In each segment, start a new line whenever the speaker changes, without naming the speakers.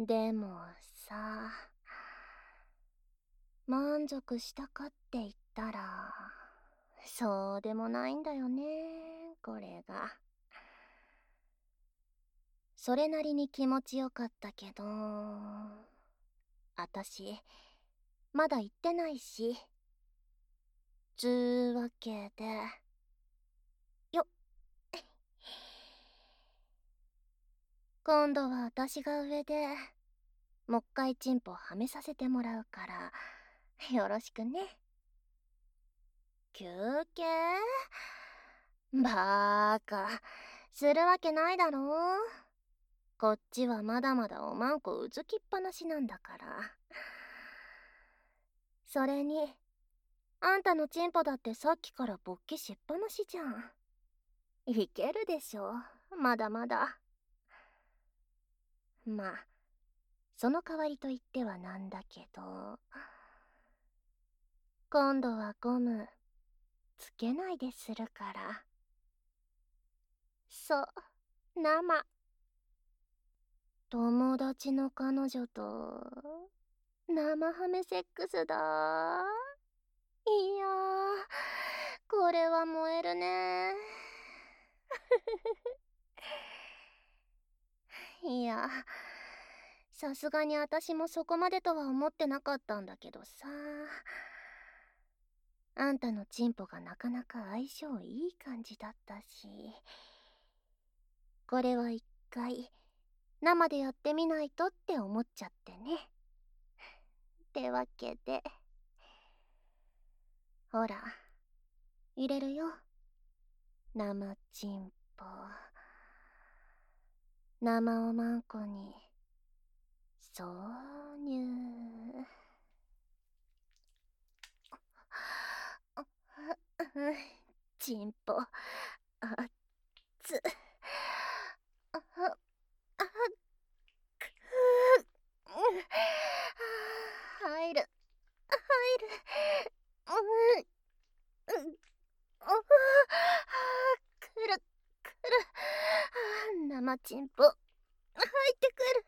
でもさ、満足したかって言ったら、そうでもないんだよね、これが。それなりに気持ちよかったけど、あたし、まだ言ってないし。つーわけで、よっ。今度はあたしが上で、もっかいチンポはめさせてもらうから、よろしくね。休憩？バーカ、するわけないだろ。こっちはまだまだおまんこうずきっぱなしなんだから。それに、あんたのチンポだってさっきから勃起しっぱなしじゃん。いけるでしょ、まだまだ。まあ、その代わりと言ってはなんだけど、今度はゴムつけないでするから。そう、生。友達の彼女と生ハメセックスだ。いやー、これは燃えるね。いや、さすがに私もそこまでとは思ってなかったんだけどさ。あんたのチンポがなかなか相性いい感じだったし、これは一回生でやってみないとって思っちゃってね。ってわけで、ほら、入れるよ、生チンポ。生おまんこに挿入。チンポあっつ。ああく入る入る。くるくる。生チンポ入ってくる。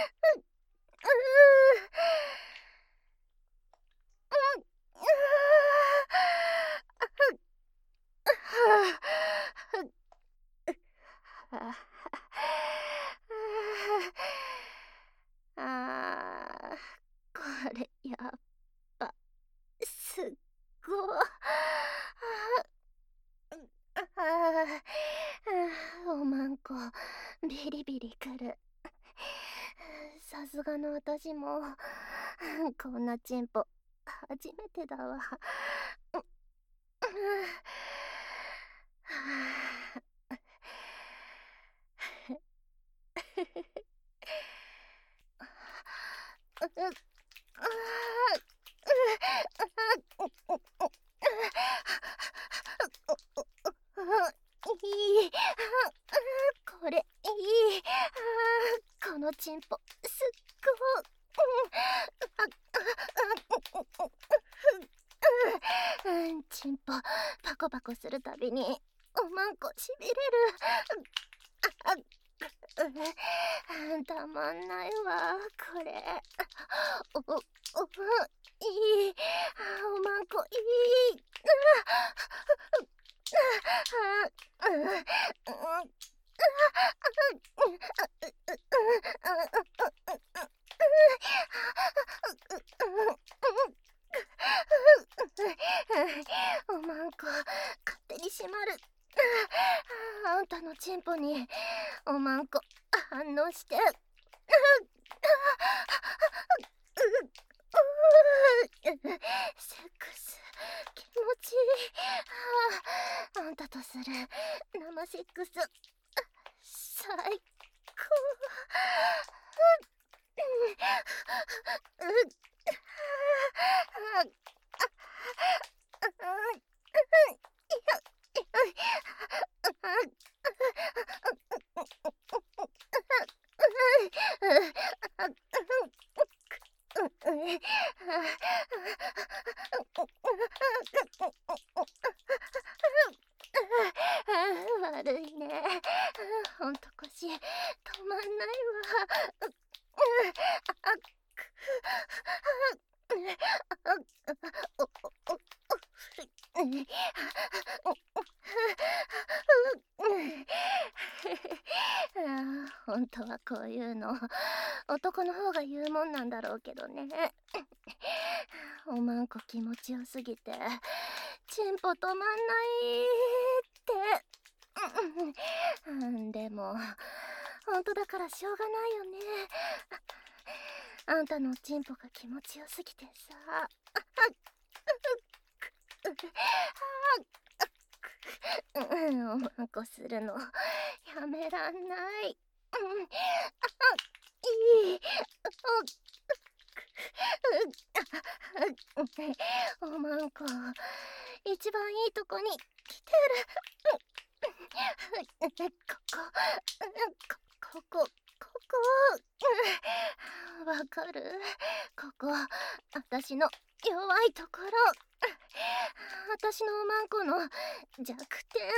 これやっぱすっごおまんこビリビリくる。さすがの私もこんなチンポ初めてだわ。いい。これいい。このチンポすっごチンポパコパコするたびにおまんこしびれる。たまんないわこれ。いい。おまんこいい。おまんこ勝手に閉まる。あんたのチンポにおまんこ反応して。セックス気持ちいい。あんたとする生セックス最高。悪いね。ほんと腰止まんないわ。 本当はこういうの男の方が言うもんなんだろうけどね。おまんこ気持ちよすぎてチンポ止まんないって。でも本当だからしょうがないよね。あんたのチンポが気持ちよすぎてさ。おまんこするのやめらんない。いい。おまんこ一番いいとこに来てる。ここわかる？ここあたしの弱いところ、あたしのおまんこの弱点。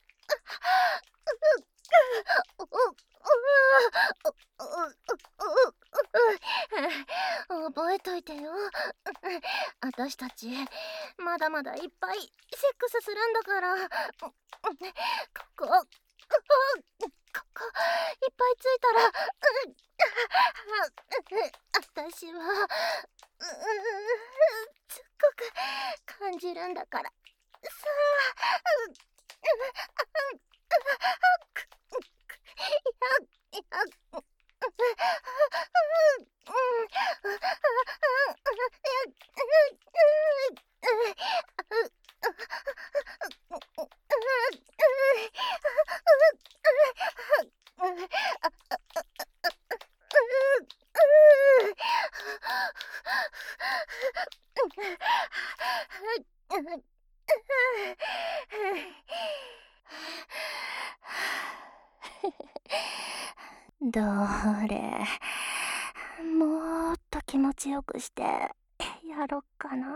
覚えといてよ。あたしたちまだまだいっぱいセックスするんだから。ここいっぱいついたらあたしはすっごく感じるんだからさどれもっと気持ちよくしてやろっかな。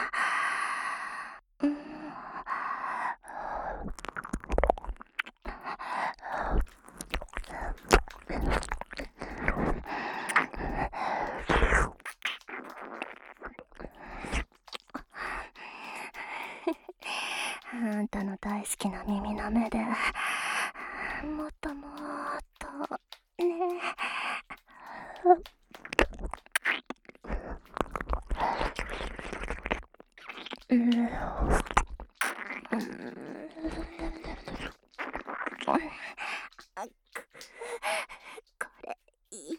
あんたの大好きな耳の目でもっともっとね。これいい。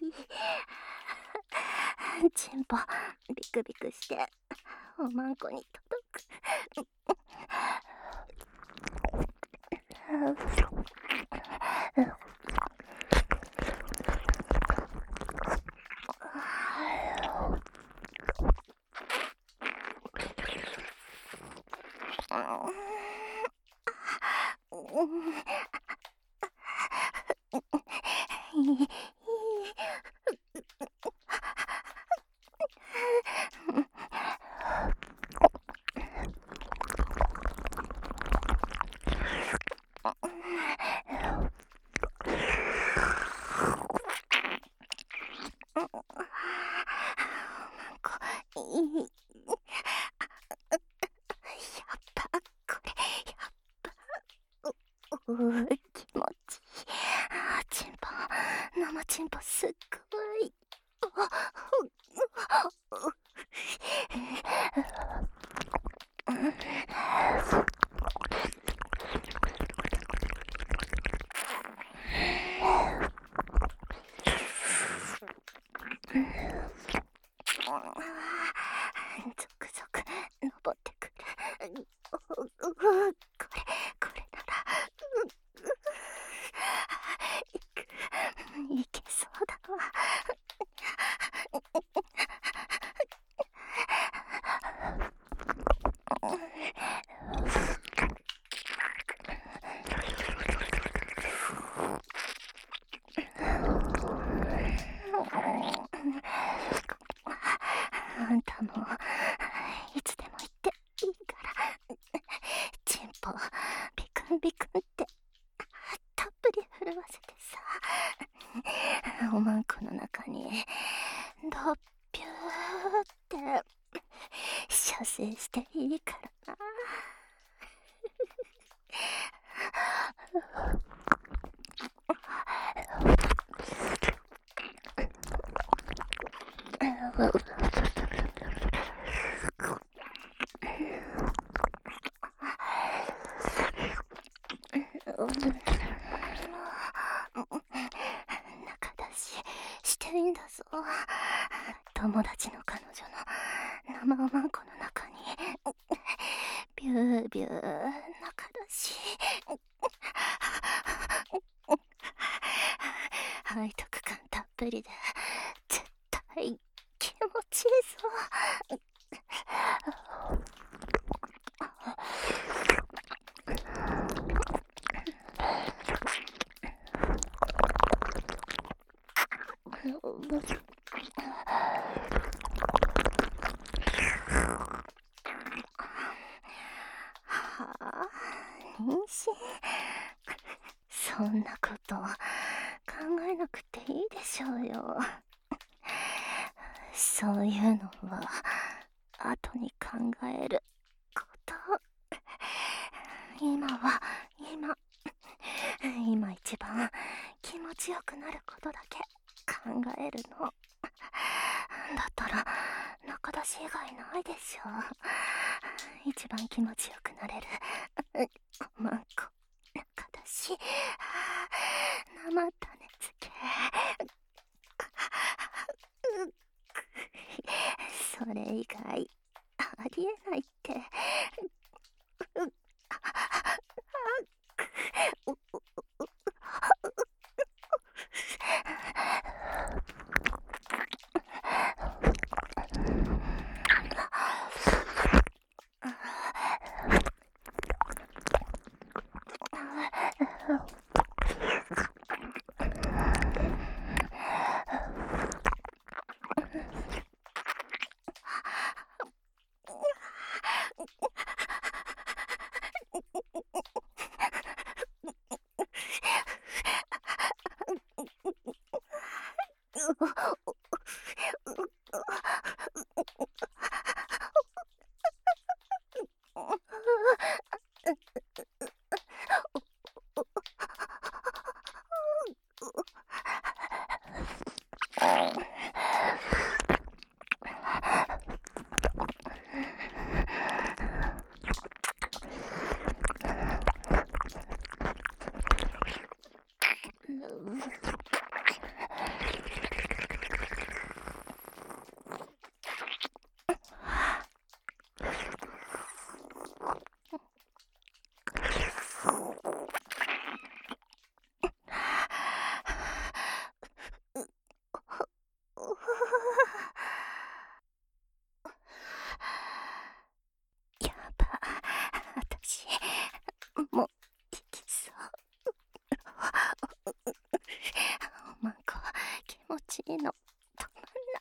チンポビクビクしておまんこに届く。気持ちいい。チンポ生チンポすっごい。ゾクゾク登ってくる。これならいけそうだわ。 おまんこの中にドッピューって射精していいからな。仲出ししていいんだぞ。友達の彼女の生おまんこの中にビュービュー仲出し背徳感たっぷりで絶対気持ちいいぞ。はあ、妊娠？そんなこと考えなくていいでしょうよ。そういうのは後に考えること。今一番気持ちよくなることだけ考えるの。だったら仲出し以外ないでしょ。一番気持ちよくなれるおまんこ仲出し、生種付け、それ以外ありえないって。やば、私もう行きそう。おまんこ気持ちいいの止まんない。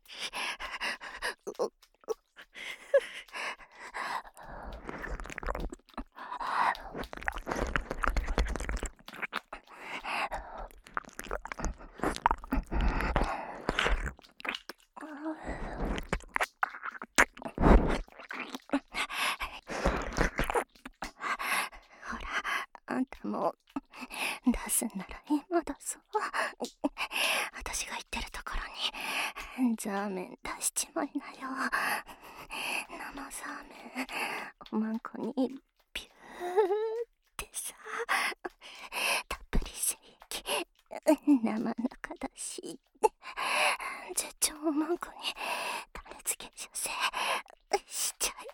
ほら、あんたも出すんなら今だぞ。私が言ってるところにザーメン出しちまいなよ。生ザーメンおまんこにビューってさ、たっぷり精液生中だし、絶頂おまんこに種付け射精しちゃえって。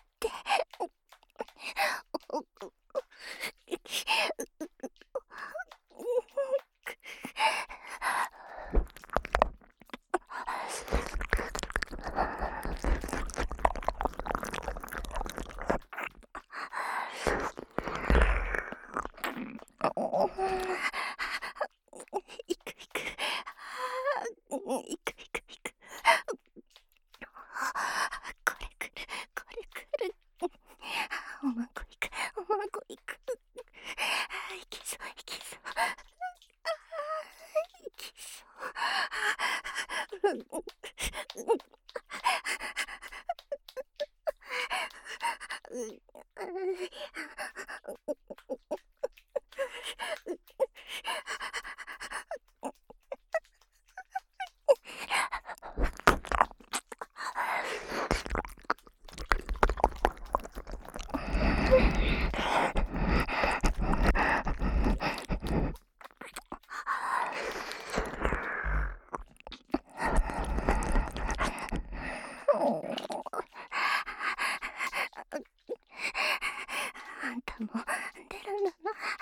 行く。これ来る。おまんこ行く。行きそう。行きそう。 あんたも出るんだ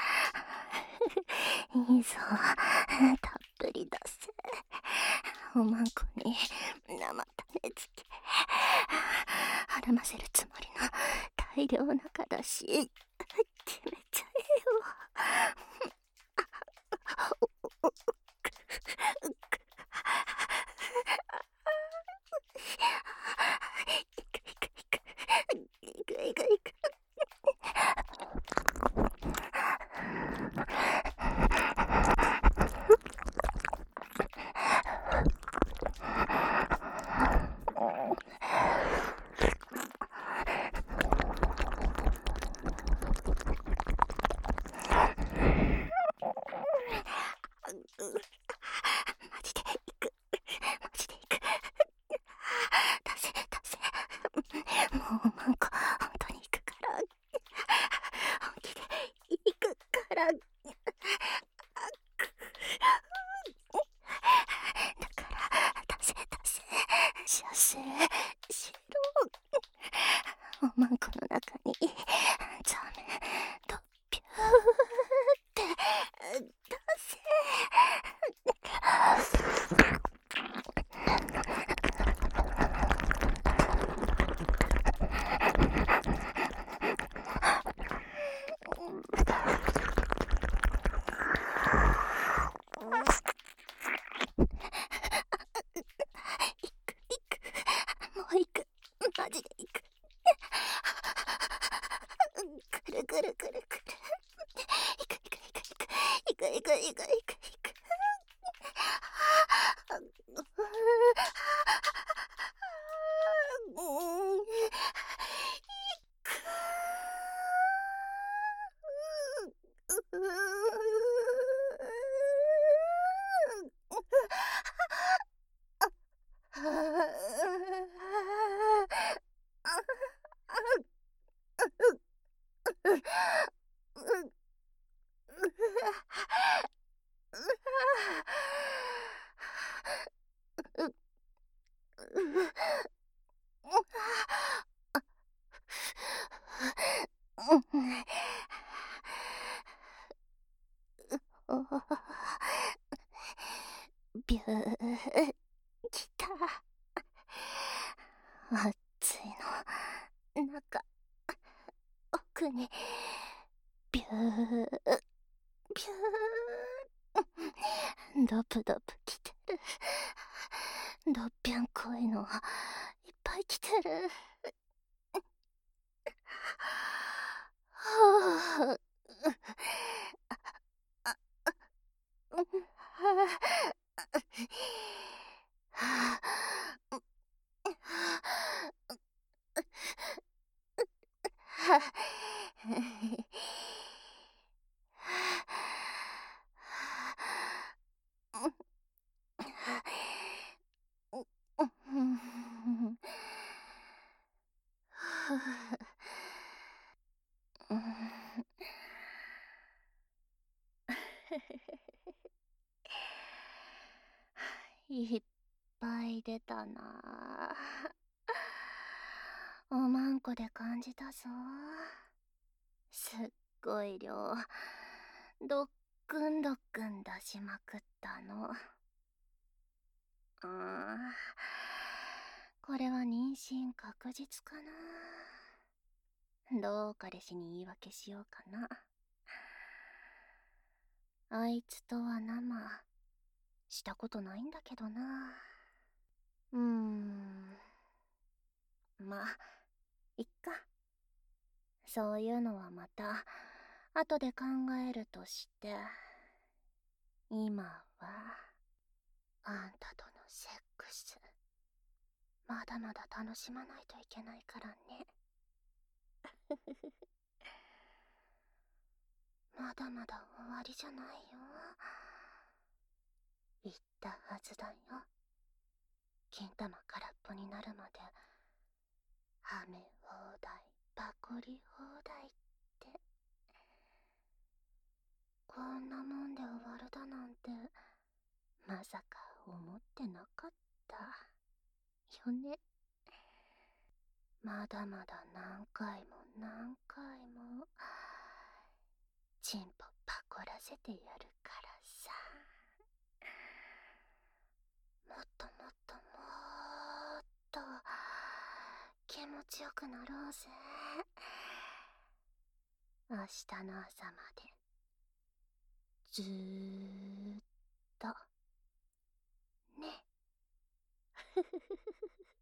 な。いいぞ、たっぷり出せ。おまんこに生種付けはませるつもりの大量なからし決めちゃえよ。いくいくいく。マジでいく、マジでいく。出せ出せ。もうマンコ本当に行くから、本気で行くから。だから出せ出せ、射精しろ。おまんこの中にザメとピューって出せ。もう行く、マジで行く。くるくるくるくる。行く行く行く行く行く行く行く行く行く。ビューきた。熱いの中奥にビュービュー。ドプドプきてる。どっぴゃんこいのいっぱい来てる。はいっぱい出たな。おまんこで感じたぞ。すっごい量、どっくんどっくん出しまくったの。これは妊娠確実かな。どう彼氏に言い訳しようかな。あいつとは生したことないんだけどな。まあいっか。そういうのはまた後で考えるとして、今はあんたとのセックす。まだまだ楽しまないといけないからね。まだまだ終わりじゃないよ。言ったはずだよ。金玉空っぽになるまではめ放題パコリ放題って。こんなもんで終わるだなんてまさか思ってなかったよね。まだまだ何回も何回もチンポパコらせてやるからさ。もっともっともっと気持ちよくなろうぜ。明日の朝までずーっとね。